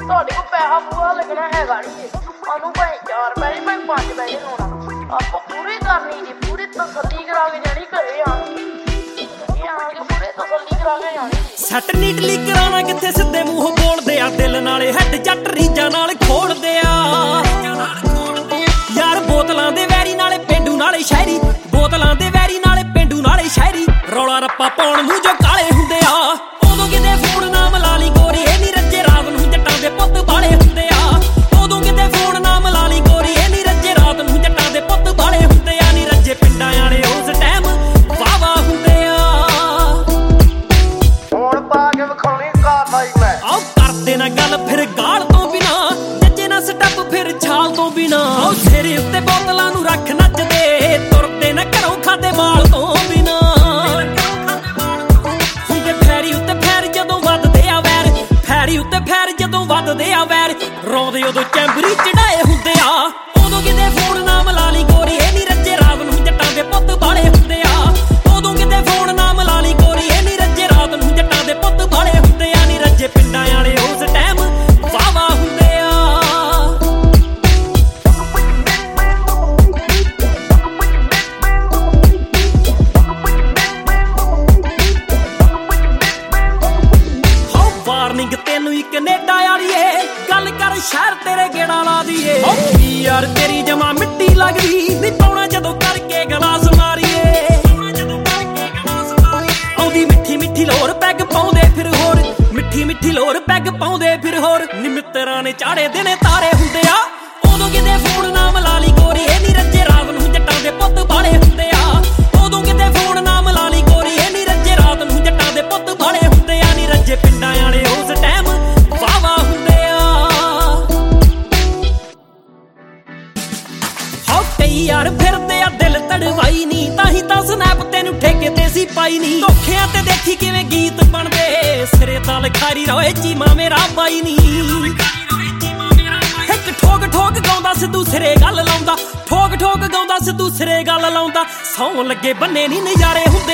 ਤੁਹਾਡੇ ਕੋਲ ਪੈਸਾ ਪੂਰਾ ਲੱਗਣਾ ਹੈਗਾ ਨਹੀਂ ਜੀ। ਸਾਨੂੰ ਭਾਵੇਂ 4 ਪੈਸੇ ਭਾਵੇਂ 5 ਪੈਸੇ ਲਾਉਣਾ, ਆਪਾਂ ਪੂਰੀ ਕਰਨੀ ਜੀ, ਪੂਰੀ ਤਸੱਲੀ ਕਰਾ ਕੇ ਜਾਣੀ ਘਰੇ ਆ ਕੇ ਪੂਰੇ ਤਸੱਲੀ ਕਰਾ ਕੇ ਜਾਣੀ। ਸੱਟ ਨੀਟਲੀ ਕਰਾਉਣਾ ਕਿੱਥੇ, ਸਿੱਧੇ ਮੂੰਹ ਬੋਲਦੇ ਆ, ਦਿਲ ਨਾਲੇ ਹੈਡ ਜੱਟ ਰੀਜਾਂ ਨਾਲ ਖੋਲਦੇ ਆ ਯਾਰ। ਬੋਤਲਾਂ ਦੇ ਵੈਰੀ ਨਾਲੇ ਪੇਂਡੂ ਨਾਲੇ ਸ਼ਹਿਰੀ, ਬੋਤਲਾਂ ਦੇ ਵੈਰੀ ਨਾਲੇ ਪੇਂਡੂ ਨਾਲੇ ਸ਼ਹਿਰੀ, ਰੌਲਾ ਰੱਪਾ ਪਾਉਣ ਨੂੰ ਜੋ ਕਾਲੇ ਹੁੰਦੇ ਆ। ਉਦੋਂ ਕਿਤੇ ਫੋਨ ਨਾ ਮਿਲਾ ਲਈ ਗੋਰੀ, ਇਹ ਨੀ ਰੱਜੇ ਰਾਤ ਨੂੰ ਜੱਟਾਂ ਦੇ ਪੁੱਤ ਬਾਲੇ ਹੁੰਦੇ ਆ। ਉਦੋਂ ਕਿਤੇ ਫੋਨ ਨਾ ਮਿਲਾ ਲਈ ਗੋਰੀ, ਇਹ ਨੀ ਰੱਜੇ ਰਾਤ ਨੂੰ ਜੱਟਾਂ ਦੇ ਪੁੱਤ ਬਾਲੇ ਹੁੰਦੇ ਆ। ਨੀ ਰੱਜੇ ਪਿੰਡਾਂ ਵਾਲੇ ਉਸ ਟਾਈਮ ਵਾਵਾ ਹੁੰਦੇ ਆ। ਹੁਣ ਪਾ ਕੇ ਵਿਖਾਉਣੀ ਕਾਰਵਾਈ ਮੈਂ, ਆਓ ਕਰਦੇ ਨਾ ਗੱਲ ਫਿਰ ਗਾਲ ਤੋਂ ਬਿਨਾ, ਜੱਜੇ ਨਾ ਸਟੱਪ ਫਿਰ ਛਾਲ ਤੋਂ ਬਿਨਾ। ਆਓ ਸਿਰੇ ਉੱਤੇ ਬੋਤਲਾਂ ਨੂੰ ਰੱਖ ਨੱਚਦੇ, ਤੁਰਦੇ ਨਾ ਘਰੋਂ ਖਾਦੇ ਮਾਲ ਤੋਂ ਬਿਨਾ। ਹੁੰਦੇ ਫੈਰੀ ਉੱਤੇ ਫੈਰ ਜਦੋਂ ਵੱਧਦੇ ਆ ਵੈਰ, ਫੈਰੀ ਉੱਤੇ ਫੈਰ ਜਦੋਂ ਵੱਧਦੇ ਆ ਵੈਰ, ਰੋਂਦੇ ਉਦੋਂ ਚੈਂਬਰੀ ਚੜਾਏ ਹੁੰਦੇ ਆ। ਉਦੋਂ ਕਿਤੇ ਫੋਨ ਨਾ ਮਿਲਾ ਲਈ ਗੋਰੀ, ਇਹ ਨੀ ਰੱਜੇ ਰਾਤ ਨੂੰ ਜੱਟਾਂ ਦੇ ਪੁੱਤ ਬਾਲੇ ਹੁੰਦੇ ਆ। ਉਦੋਂ ਕਿਤੇ ਫੋਨ ਨਾ ਮਿਲਾ ਲਈ ਗੋਰੀ, ਇਹ ਨੀ ਰੱਜੇ ਰਾਤ ਨੂੰ ਜੱਟਾਂ ਦੇ ਪੁੱਤ ਬਾਲੇ ਹੁੰਦੇ ਆ। ਨੀ ਰੱਜੇ ਪਿੰਡਾਂ ਵਾਲੇ ਉਸ ਟਾਈਮ ਵਾਵਾ ਹੁੰਦੇ ਆ। ਵਾਰਨਿੰਗ ਤੈਨੂੰ ਹੀ ਕੈਨੇਡਾ ਵਾਲੀਏ, ਗੱਲ ਕਰ ਸ਼ਹਿਰ ਤੇਰੇ ਗੇੜਾ ਲਾ ਦੀਏ। ਯਾਰ ਤੇਰੀ ਜਮਾ ਮਿੱਟੀ ਲੱਗਦੀ ਨੀ, ਪਾਉਣਾ ਜਦੋਂ ਕਰਕੇ ਗਲਾਸ ਮਾਰੀਏ। ਆਉਂਦੀ ਮਿੱਠੀ ਮਿੱਠੀ ਲੋਰ ਪੈਗ ਪਾਉਂਦੇ ਫਿਰ ਹੋਰ, ਮਿੱਠੀ ਮਿੱਠੀ ਲੋਰ ਪੈਗ ਪਾਉਂਦੇ ਫਿਰ ਹੋਰ। ਨੀ ਮਿੱਤਰਾਂ ਨੇ ਚਾੜੇ ਦਿਨੇ ਤਾਰੇ ਹੁੰਦੇ ਆ। ਉਦੋਂ ਕਿਤੇ ਫੋਨ ਨਾ ਮਿਲਾ ਲਈ ਗੋਰੀ, ਇਹ ਨੀ ਰੱਜੇ ਰਾਤ ਨੂੰ ਜੱਟਾਂ ਦੇ ਪੁੱਤ ਬਾਲੇ ਹੁੰਦੇ ਆ। ਉਦੋਂ ਕਿਤੇ ਫੋਨ ਨਾ ਮਿਲਾ ਲਈ ਗੋਰੀ, ਇਹ ਨੀ ਰੱਜੇ ਰਾਤ ਨੂੰ ਜੱਟਾਂ ਦੇ ਪੁੱਤ ਬਾਲੇ ਹੁੰਦੇ ਆ। ਨੀ ਰੱਜੇ ਪਿੰਡਾਂ ਵਾਲੇ ਉਸ ਟਾਈਮ ਵਾਵਾ ਹੁੰਦੇ ਆ। ਹੋ ਕਈ ਯਾਰ ਫਿਰਦੇ ਆ ਦਿਲ ਤੜਵਾਈ ਨੀ, ਤਾਂ ਹੀ ਤਾਂ ਸਨੈਪ ਤੈਨੂੰ ਠੇਕੇ ਤੇ ਸੀ ਪਾਈ ਨੀ। ਧੋਖਿਆਂ ਤੇ ਦੇਖੀ ਕਿਵੇਂ ਗੀਤ ਬਣਦੇ, ਸਿਰੇ ਤਾਂ ਲਿਖਾਰੀ ਰੋਏ ਚੀਮਾ ਮੇਰਾ ਬਾਈ ਨੀ। ਇੱਕ ਠੋਕ ਠੋਕ ਗਾਉਂਦਾ ਸਿੱਧੂ ਸਿਰੇ ਗੱਲ ਲਾਉਂਦਾ, ਠੋਕ ਠੋਕ ਗਾਉਂਦਾ ਸਿੱਧੂ ਸਿਰੇ ਗੱਲ ਲਾਉਂਦਾ। ਸੌਂ ਲੱਗੇ ਬੰਨੇ ਨੀ ਨਜ਼ਾਰੇ ਹੁੰਦੇ।